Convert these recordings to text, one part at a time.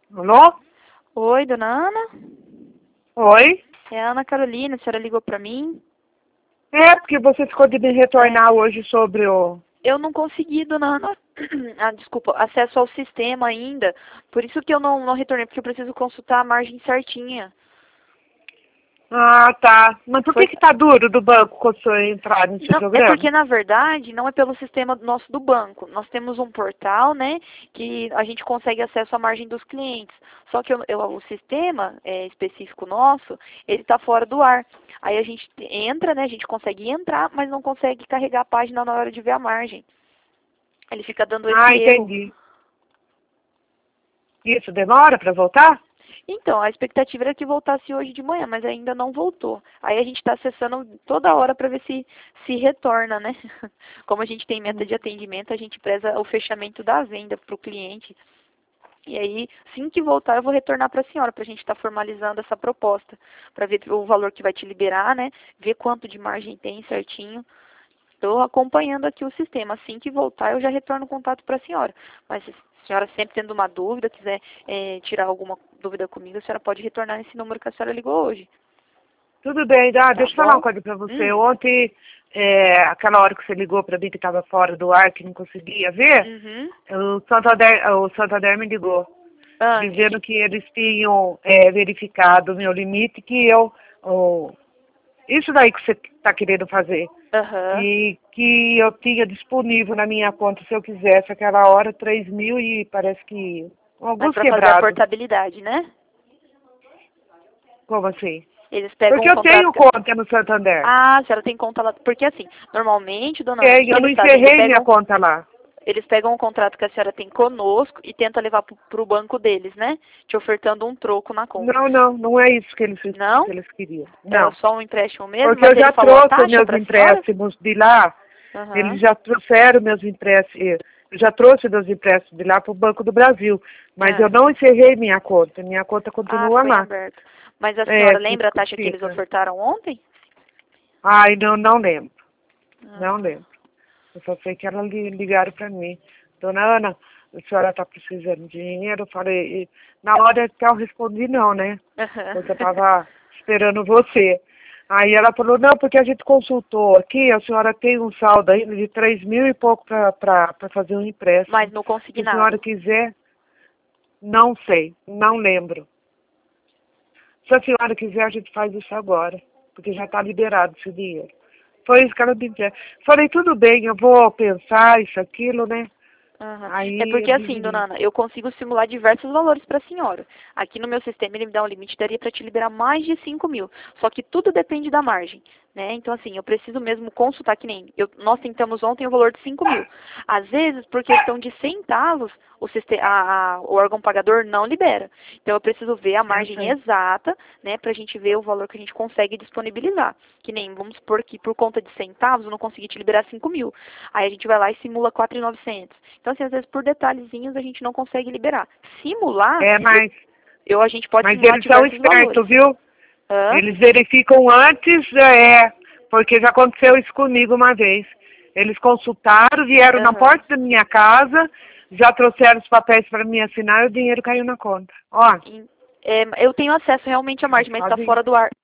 Alô? Oi, dona Ana? Oi? É a Ana Carolina, a senhora ligou pra mim? É, porque você ficou de me retornar É, hoje sobre o... eu não consegui, dona Ana, desculpa, acesso ao sistema ainda. Por isso que eu não retornei, porque eu preciso consultar a margem certinha. Ah, tá. Mas por Foi, que tá duro do banco quando o senhor entrar nesse não, é porque, programa? na verdade, não é pelo sistema nosso do banco. Nós temos um portal, né, que a gente consegue acesso à margem dos clientes. Só que o sistema específico nosso, ele está fora do ar. Aí a gente entra, né, a gente consegue entrar, mas não consegue carregar a página na hora de ver a margem. Ele fica dando esse Ah, erro. entendi. Isso demora para voltar? Então, a expectativa era que voltasse hoje de manhã, mas ainda não voltou. Aí a gente está acessando toda hora para ver se retorna, né? Como a gente tem meta de atendimento, a gente preza o fechamento da venda para o cliente. E aí, assim que voltar, eu vou retornar para a senhora, para a gente estar formalizando essa proposta, para ver o valor que vai te liberar, né? Ver quanto de margem tem certinho. Estou acompanhando aqui o sistema. Assim que voltar, eu já retorno o contato para a senhora. Mas se a senhora sempre tendo uma dúvida, quiser tirar alguma dúvida comigo, a senhora pode retornar nesse número que a senhora ligou hoje. Tudo bem. Ah, Tá deixa eu falar uma bom? coisa para você. Hum. Ontem, aquela hora que você ligou para mim que estava fora do ar, que não conseguia ver, Uhum. o Santander me ligou, Ah, dizendo que eles tinham verificado o meu limite, que isso daí que você está querendo fazer. aham. Que eu tinha disponível na minha conta, se eu quisesse, aquela hora, 3.000 e parece que Mas alguns para fazer a quebrados. portabilidade, né? Como assim? Eles pegam Porque um eu contrato. tenho conta no Santander. Ah, a senhora tem conta lá. Porque assim, normalmente, dona Ana, o que Tenho, que eu não eles fazem? encerrei minha conta lá. Eles pegam um contrato que a senhora tem conosco e tenta levar para o banco deles, né? Te ofertando um troco na compra. Não é isso Não? que eles queriam. Era Não. só um empréstimo mesmo, Porque mas eu ele já falou a trouxe os taxa meus para a senhora? empréstimos de lá, eles Aham. já trouxeram meus empréstimos, eu já trouxe meus empréstimos de lá para o Banco do Brasil, mas eu Ah. não encerrei minha conta Ah, continua foi em lá. aberto. Mas a É, senhora lembra a taxa que eles fica. ofertaram ontem? Ai, não lembro, não Ah. lembro. Eu só sei que elas ligaram para mim. Dona Ana, a senhora está precisando de dinheiro? Eu falei, na hora até eu respondi não, né? Aham. Porque eu estava esperando você. Aí ela falou, não, porque a gente consultou aqui, a senhora tem um saldo ainda de 3.000 e pouco para fazer um Mas empréstimo. no Se a senhora consignado. quiser, não sei, não lembro. Se a senhora quiser, a gente faz isso agora, porque já está liberado esse dinheiro. Foi isso que ela me disse. Falei, tudo bem, eu vou pensar isso, aquilo, né? Aham. É Aí porque eles assim, dona dizem, Ana, eu consigo simular diversos valores para a senhora. Aqui no meu sistema ele me dá um limite, daria para te liberar mais de 5.000. Só que tudo depende da margem, né? Então assim, eu preciso mesmo consultar, que nem nós tentamos ontem o valor de 5.000. Às vezes, por questão de centavos, o órgão pagador não libera. Então eu preciso ver a eu margem sei. exata, né, para a gente ver o valor que a gente consegue disponibilizar. Que nem, vamos supor que por conta de centavos eu não consegui te liberar 5.000. Aí a gente vai lá e simula 4.900. Então, assim, às vezes por detalhezinhos a gente não consegue liberar. Simular, É, a gente pode mas simular eles são diversos valores. espertos, viu? Hã? Eles verificam antes, porque já aconteceu isso comigo uma vez. Eles consultaram, vieram na Aham. porta da minha casa, já trouxeram os papéis para mim assinar e o dinheiro caiu na conta. Ó, Eu tenho acesso realmente à eles margem, mas está fazem. fora do ar.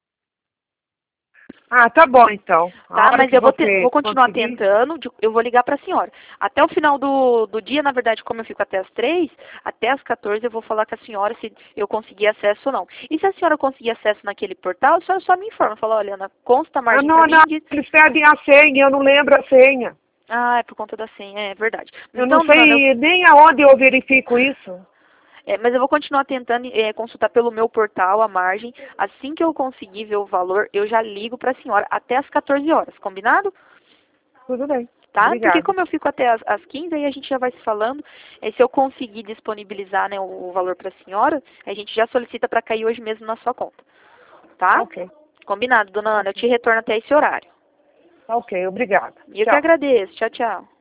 Ah, tá bom então. A Tá? hora Mas que vou você continuar conseguir. tentando, eu vou ligar para a senhora. Até o final do dia, na verdade, como eu fico até as 3, até as 14 eu vou falar com a senhora se eu conseguir acesso ou não. E se a senhora conseguir acesso naquele portal, a senhora só me informa. Fala, olha, Ana, consta a Ah, margem para não, mim. Diz... eles pedem a senha, eu não lembro a senha. Ah, é por conta da senha, é verdade. Eu não Então, dona Ana, sei nem aonde eu verifico isso. mas eu vou continuar tentando consultar pelo meu portal a margem. Assim que eu conseguir ver o valor, eu já ligo para a senhora até as 14 horas, combinado? Tudo bem. Tá? Porque Obrigada. como eu fico até as 15, aí a gente já vai se falando. Se eu conseguir disponibilizar, né, o valor para a senhora, a gente já solicita para cair hoje mesmo na sua conta. Tá Tá? ok. Combinado, dona Tá Ana. Eu ok. te retorno até esse horário. Tá ok, obrigada. E eu que Tchau. agradeço. Tchau, tchau.